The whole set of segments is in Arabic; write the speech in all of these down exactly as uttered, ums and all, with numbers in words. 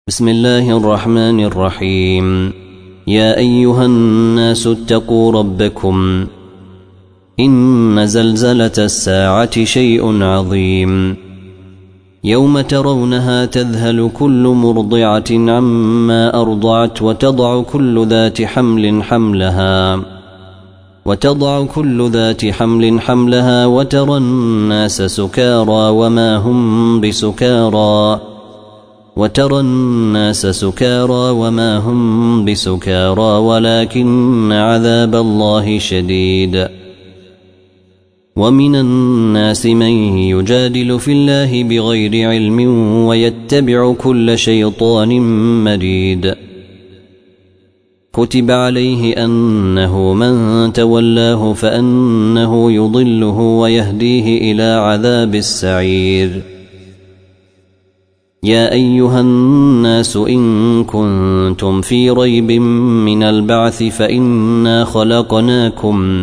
بسم الله الرحمن الرحيم. يا أيها الناس اتقوا ربكم إن زلزلة الساعة شيء عظيم يوم ترونها تذهل كل مرضعة عما أرضعت وتضع كل ذات حمل حملها وتضع كل ذات حمل حملها وترى الناس سكارى وما هم بسكارى وترى الناس سكارى وما هم بسكارى ولكن عذاب الله شديد. ومن الناس من يجادل في الله بغير علم ويتبع كل شيطان مريد. كتب عليه أنه من تولاه فأنه يضله ويهديه إلى عذاب السعير. يا أيها الناس إن كنتم في ريب من البعث فإنا خلقناكم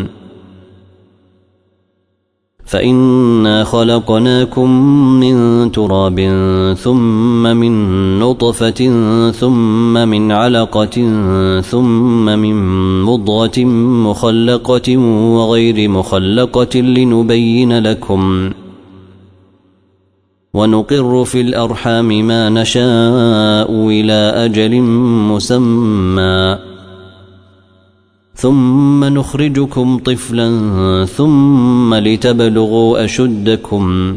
فإنا خلقناكم من تراب ثم من نطفة ثم من علقة ثم من مضغة مخلقة وغير مخلقة لنبين لكم ونقر في الأرحام ما نشاء إلى أجل مسمى ثم نخرجكم طفلا ثم لتبلغوا أشدكم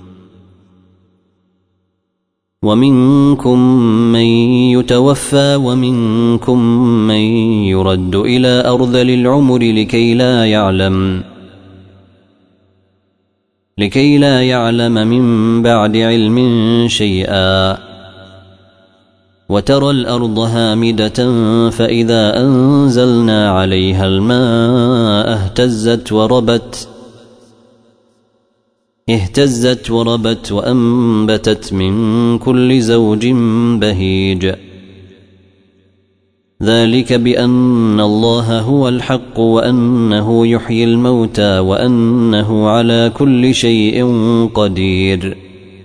ومنكم من يتوفى ومنكم من يرد إلى أرذل العمر لكي لا يعلم لكي لا يعلم من بعد علم شيئا. وترى الأرض هامدة فإذا أنزلنا عليها الماء اهتزت وربت اهتزت وربت وأنبتت من كل زوج بهيج. ذلك بأن الله هو الحق وأنه يحيي الموتى وأنه على كل شيء قدير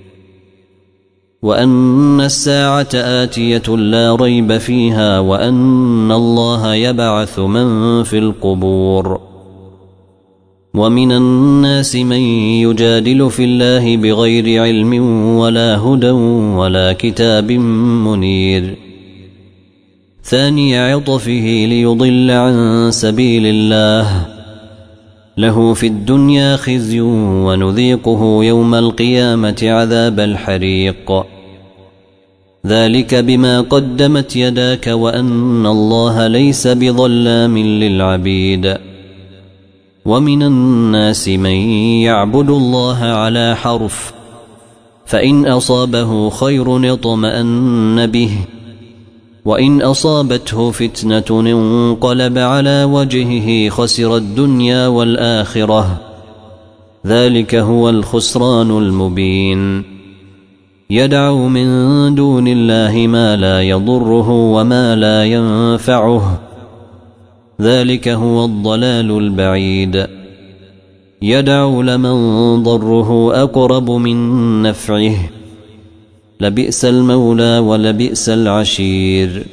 وأن الساعة آتية لا ريب فيها وأن الله يبعث من في القبور. ومن الناس من يجادل في الله بغير علم ولا هدى ولا كتاب منير. ثاني عطفه ليضل عن سبيل الله له في الدنيا خزي ونذيقه يوم القيامة عذاب الحريق. ذلك بما قدمت يداك وأن الله ليس بظلام للعبيد. ومن الناس من يعبد الله على حرف فإن أصابه خير اطمأن به وإن أصابته فتنة انقلب على وجهه خسر الدنيا والآخرة. ذلك هو الخسران المبين. يدعو من دون الله ما لا يضره وما لا ينفعه. ذلك هو الضلال البعيد. يدعو لمن ضره أقرب من نفعه لبئس المولى ولبئس العشير.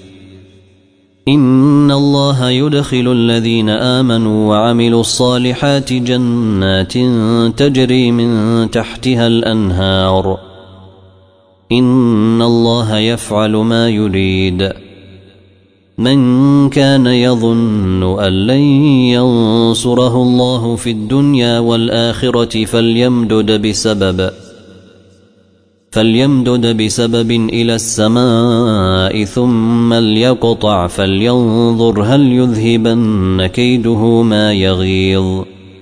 إن الله يدخل الذين آمنوا وعملوا الصالحات جنات تجري من تحتها الأنهار. إن الله يفعل ما يريد. من كان يظن أن لن ينصره الله في الدنيا والآخرة فليمدد بسبب فليمدد بسبب إلى السماء ثم ليقطع فلينظر هل يذهبن كيده ما يغيظ.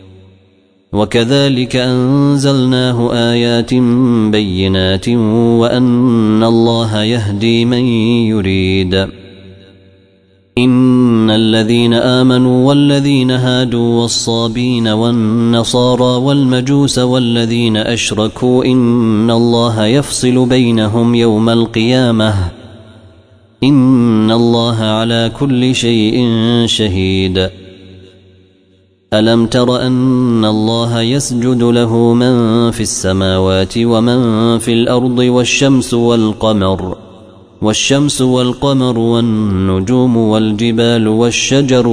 وكذلك أنزلناه آيات بينات وأن الله يهدي من يريد. إن الذين آمنوا والذين هادوا والصابين والنصارى والمجوس والذين أشركوا إن الله يفصل بينهم يوم القيامة إن الله على كل شيء شهيد. ألم تر أن الله يسجد له من في السماوات ومن في الأرض والشمس والقمر والشمس والقمر والنجوم والجبال والشجر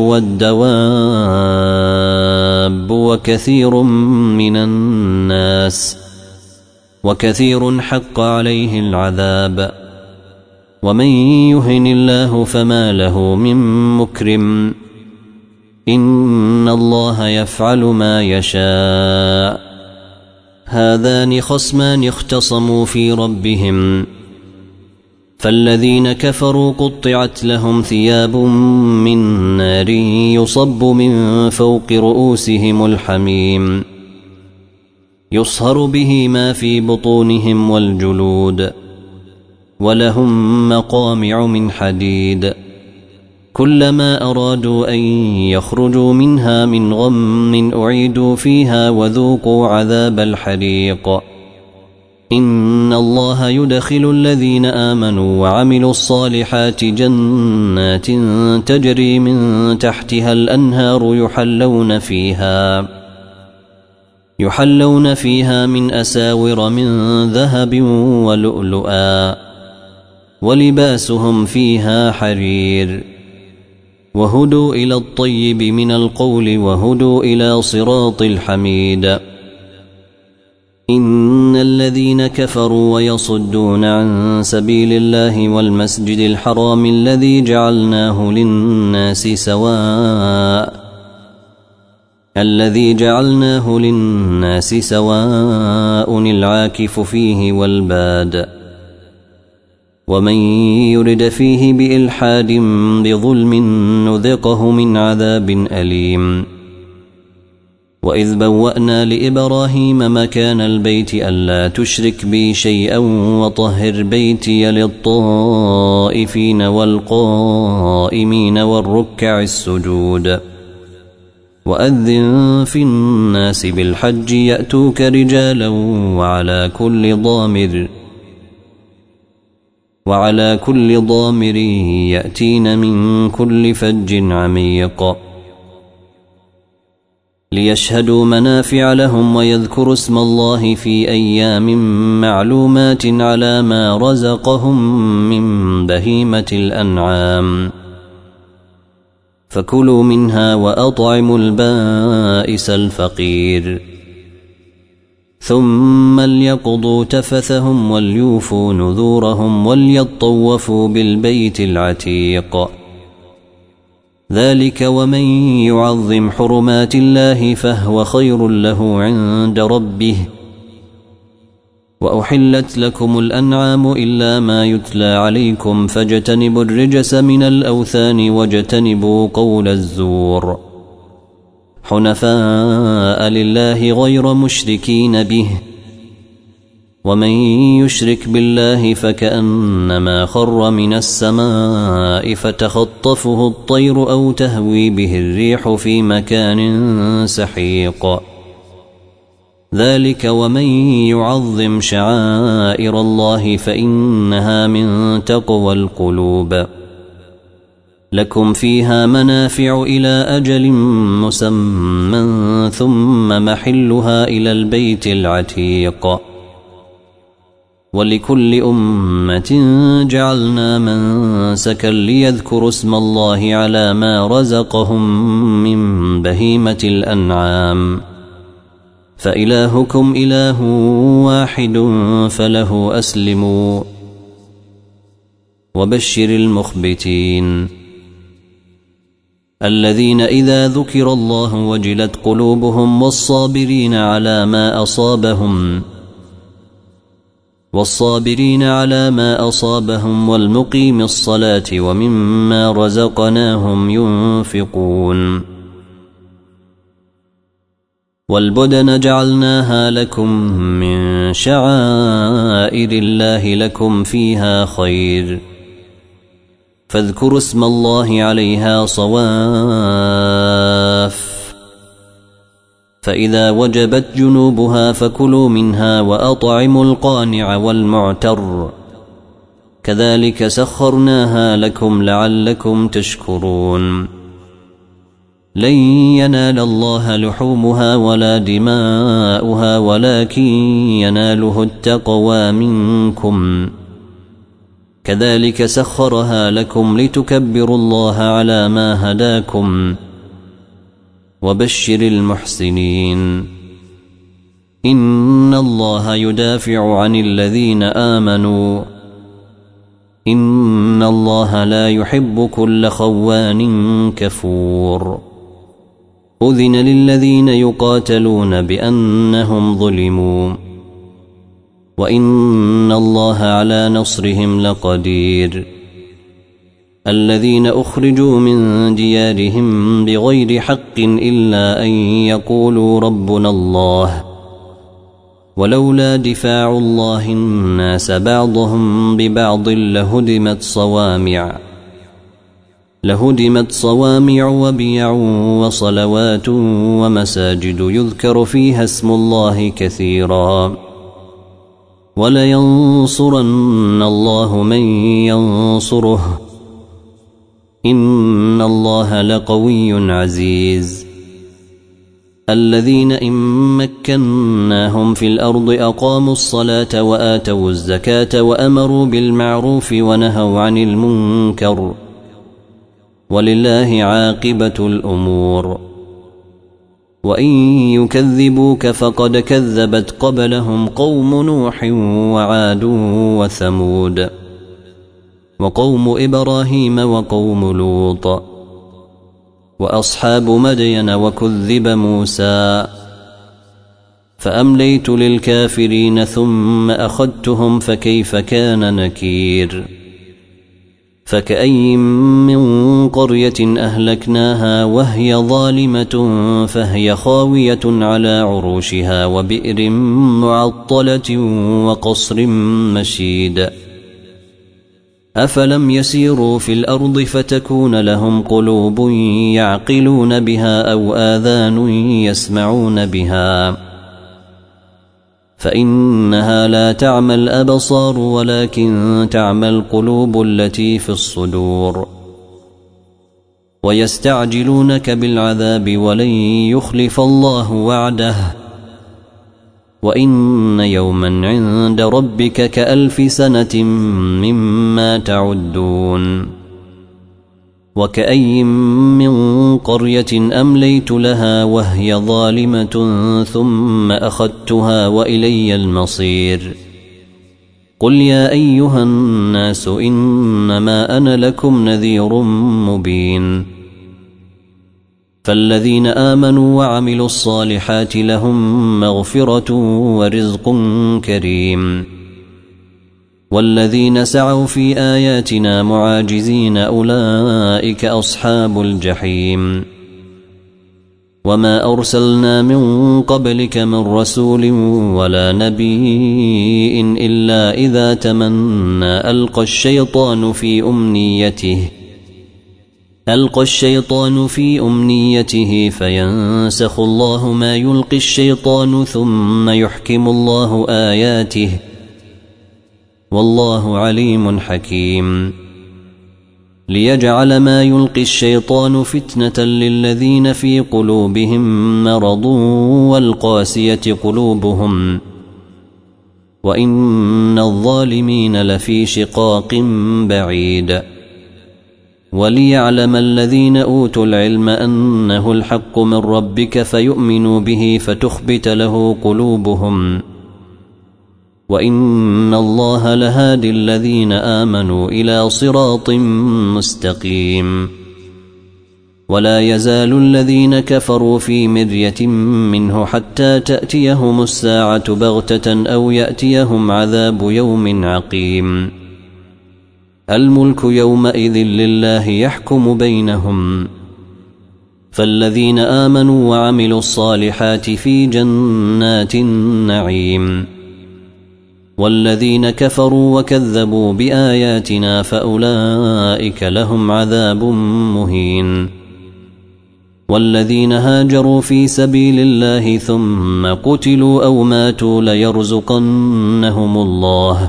والدواب وكثير من الناس وكثير حق عليه العذاب ومن يهن الله فما له من مكرم إن الله يفعل ما يشاء هذان خصمان اختصموا في ربهم فالذين كفروا قطعت لهم ثياب من نار يصب من فوق رؤوسهم الحميم يصهر به ما في بطونهم والجلود ولهم مقامع من حديد كلما أرادوا أن يخرجوا منها من غم أعيدوا فيها وذوقوا عذاب الحريق إن الله يدخل الذين آمنوا وعملوا الصالحات جنات تجري من تحتها الأنهار يحلون فيها يحلون فيها من أساور من ذهب ولؤلؤا ولباسهم فيها حرير وهدوا إلى الطيب من القول وهدوا إلى صراط الحميد إن الذين كفروا ويصدون عن سبيل الله والمسجد الحرام الذي جعلناه للناس سواء الذي جعلناه للناس سواء العاكف فيه والباد ومن يرد فيه بإلحاد بظلم نذقه من عذاب أليم وإذ بوأنا لإبراهيم مكان البيت ألا تشرك بي شيئا وطهر بيتي للطائفين والقائمين والركع السجود وأذن في الناس بالحج يأتوك رجالا وعلى كل ضامر وعلى كل ضامر يأتين من كل فج عميق ليشهدوا منافع لهم ويذكروا اسم الله في أيام معلومات على ما رزقهم من بهيمة الأنعام فكلوا منها وأطعموا البائس الفقير ثم ليقضوا تفثهم وليوفوا نذورهم وليطوفوا بالبيت العتيق ذلك ومن يعظم حرمات الله فهو خير له عند ربه وأحلت لكم الأنعام إلا ما يتلى عليكم فاجتنبوا الرجس من الأوثان واجتنبوا قول الزور حنفاء لله غير مشركين به ومن يشرك بالله فكأنما خر من السماء فتخطفه الطير أو تهوي به الريح في مكان سحيق ذلك ومن يعظم شعائر الله فإنها من تقوى القلوب لكم فيها منافع إلى أجل مسمى ثم محلها إلى البيت العتيق ولكل أمة جعلنا منسكا ليذكروا اسم الله على ما رزقهم من بهيمة الأنعام فإلهكم إله واحد فله أسلموا وبشر المخبتين الذين إذا ذكر الله وجلت قلوبهم والصابرين على ما أصابهم والصابرين على ما أصابهم والمقيم الصلاة ومما رزقناهم ينفقون والبدن جعلناها لكم من شعائر الله لكم فيها خير فاذكروا اسم الله عليها صواف فإذا وجبت جنوبها فكلوا منها وأطعموا القانع والمعتر كذلك سخرناها لكم لعلكم تشكرون لن ينال الله لحومها ولا دماؤها ولكن يناله التقوى منكم كذلك سخرها لكم لتكبروا الله على ما هداكم وبشر المحسنين. إن الله يدافع عن الذين آمنوا إن الله لا يحب كل خوان كفور. أذن للذين يقاتلون بأنهم ظلموا وإن الله على نصرهم لقدير. الذين أخرجوا من ديارهم بغير حق إلا أن يقولوا ربنا الله ولولا دفاع الله الناس بعضهم ببعض لهدمت صوامع لهدمت صوامع وبيع وصلوات ومساجد يذكر فيها اسم الله كثيرا ولينصرن الله من ينصره إن الله لقوي عزيز. الذين إن مكناهم في الأرض أقاموا الصلاة وآتوا الزكاة وأمروا بالمعروف ونهوا عن المنكر ولله عاقبة الأمور. وإن يكذبوك فقد كذبت قبلهم قوم نوح وعاد وثمود وقوم إبراهيم وقوم لوط وأصحاب مدين وكذب موسى فأمليت للكافرين ثم أخذتهم فكيف كان نكير. فكأي من قرية أهلكناها وهي ظالمة فهي خاوية على عروشها وبئر معطلة وقصر مشيد. أفلم يسيروا في الأرض فتكون لهم قلوب يعقلون بها أو آذان يسمعون بها فإنها لا تعمى الأبصار ولكن تعمى القلوب التي في الصدور. ويستعجلونك بالعذاب ولن يخلف الله وعده وإن يوما عند ربك كألف سنة مما تعدون. وكأي من قرية أمليت لها وهي ظالمة ثم أخذتها وإلي المصير. قل يا أيها الناس إنما أنا لكم نذير مبين. فالذين آمنوا وعملوا الصالحات لهم مغفرة ورزق كريم والذين سعوا في آياتنا معاجزين أولئك أصحاب الجحيم. وما أرسلنا من قبلك من رسول ولا نبي إلا إذا تمنى ألقى الشيطان في أمنيته ألقى الشيطان في أمنيته فينسخ الله ما يلقي الشيطان ثم يحكم الله آياته والله عليم حكيم. ليجعل ما يلقي الشيطان فتنة للذين في قلوبهم مرض والقاسية قلوبهم وإن الظالمين لفي شقاق بعيد. وليعلم الذين أوتوا العلم أنه الحق من ربك فيؤمنوا به فتخبت له قلوبهم وإن الله لهادي الذين آمنوا إلى صراط مستقيم. ولا يزال الذين كفروا في مرية منه حتى تأتيهم الساعة بغتة أو يأتيهم عذاب يوم عقيم. الملك يومئذ لله يحكم بينهم. فالذين آمنوا وعملوا الصالحات في جنات النعيم والذين كفروا وكذبوا بآياتنا فأولئك لهم عذاب مهين. والذين هاجروا في سبيل الله ثم قتلوا أو ماتوا ليرزقنهم الله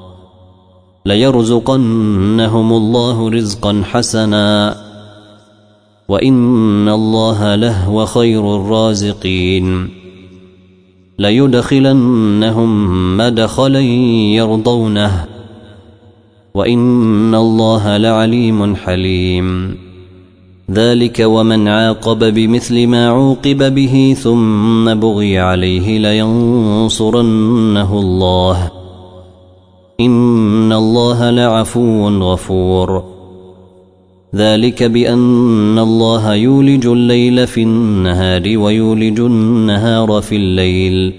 ليرزقنهم الله رزقا حسنا وإن الله لهو خير الرازقين. ليدخلنهم مدخلا يرضونه وإن الله لعليم حليم. ذلك ومن عاقب بمثل ما عوقب به ثم بغي عليه لينصرنه الله إن الله لعفو غفور. ذلك بأن الله يولج الليل في النهار ويولج النهار في الليل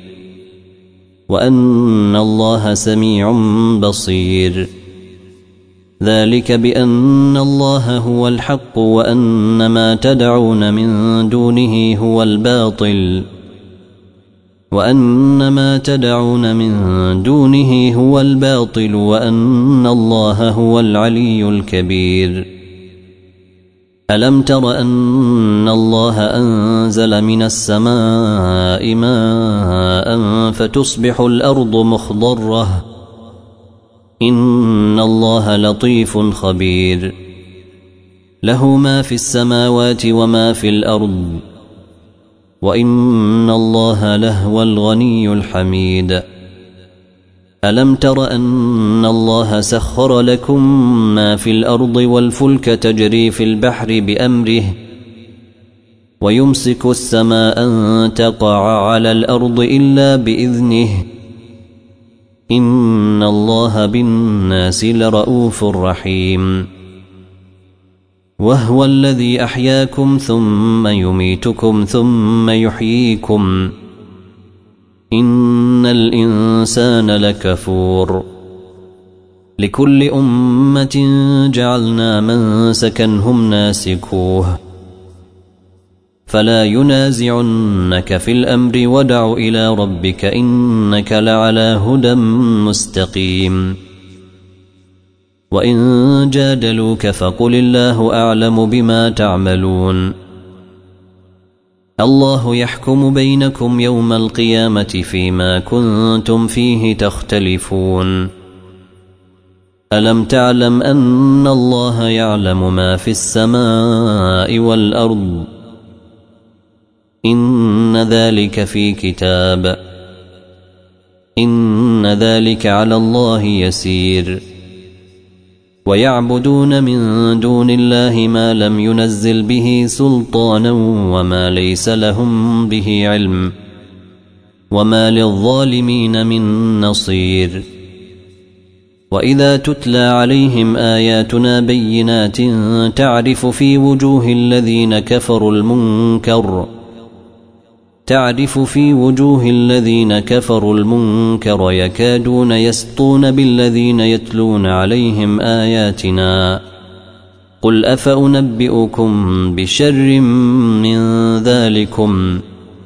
وأن الله سميع بصير. ذلك بأن الله هو الحق وأن ما تدعون من دونه هو الباطل وأن ما تدعون من دونه هو الباطل وأن الله هو العلي الكبير. ألم تر أن الله أنزل من السماء ماء فتصبح الأرض مخضرة إن الله لطيف خبير. له ما في السماوات وما في الأرض وإن الله لهو الغني الحميد. ألم تر أن الله سخر لكم ما في الأرض والفلك تجري في البحر بأمره ويمسك السماء أن تقع على الأرض إلا بإذنه إن الله بالناس لرؤوف رحيم. وهو الذي أحياكم ثم يميتكم ثم يحييكم إن الإنسان لكفور. لكل أمة جعلنا منسكا هم ناسكوه فلا ينازعنك في الأمر ودع إلى ربك إنك لعلى هدى مستقيم. وإن جادلوك فقل الله أعلم بما تعملون. الله يحكم بينكم يوم القيامة فيما كنتم فيه تختلفون. ألم تعلم أن الله يعلم ما في السماء والأرض إن ذلك في كتاب إن ذلك على الله يسير. ويعبدون من دون الله ما لم ينزل به سلطانا وما ليس لهم به علم وما للظالمين من نصير. وإذا تتلى عليهم آياتنا بينات تعرف في وجوه الذين كفروا المنكر تعرف في وجوه الذين كفروا المنكر يكادون يسطون بالذين يتلون عليهم آياتنا قل أفأنبئكم بشر من ذلكم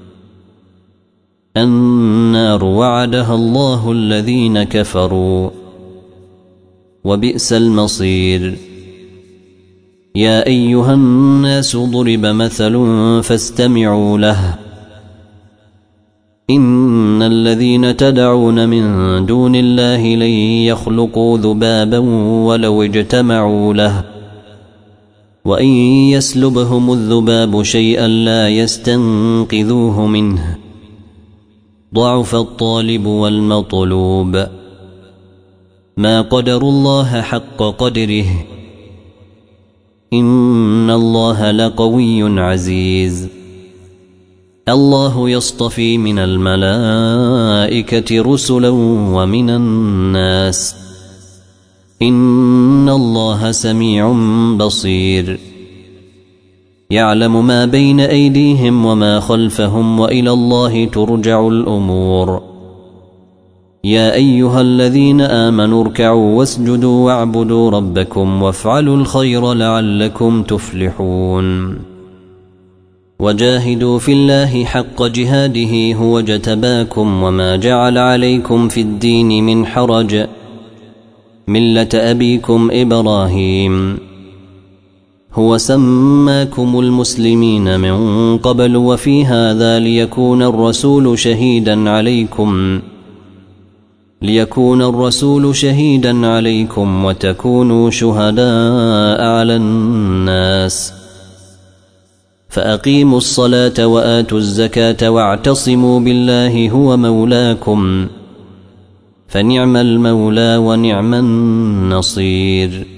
النار وعدها الله الذين كفروا وبئس المصير. يا أيها الناس ضرب مثل فاستمعوا له إن الذين تدعون من دون الله لن يخلقوا ذبابا ولو اجتمعوا له وإن يسلبهم الذباب شيئا لا يستنقذوه منه ضعف الطالب والمطلوب. ما قدروا الله حق قدره إن الله لقوي عزيز. الله يصطفي من الملائكة رسلا ومن الناس إن الله سميع بصير. يعلم ما بين أيديهم وما خلفهم وإلى الله ترجع الأمور. يا أيها الذين آمنوا اركعوا واسجدوا واعبدوا ربكم وافعلوا الخير لعلكم تفلحون. وجاهدوا في الله حق جهاده هو اجتباكم وما جعل عليكم في الدين من حرج ملة أبيكم إبراهيم هو سماكم المسلمين من قبل وفي هذا ليكون الرسول شهيدا عليكم ليكون الرسول شهيدا عليكم وتكونوا شهداء على الناس. فأقيموا الصلاة وآتوا الزكاة واعتصموا بالله هو مولاكم فنعم المولى ونعم النصير.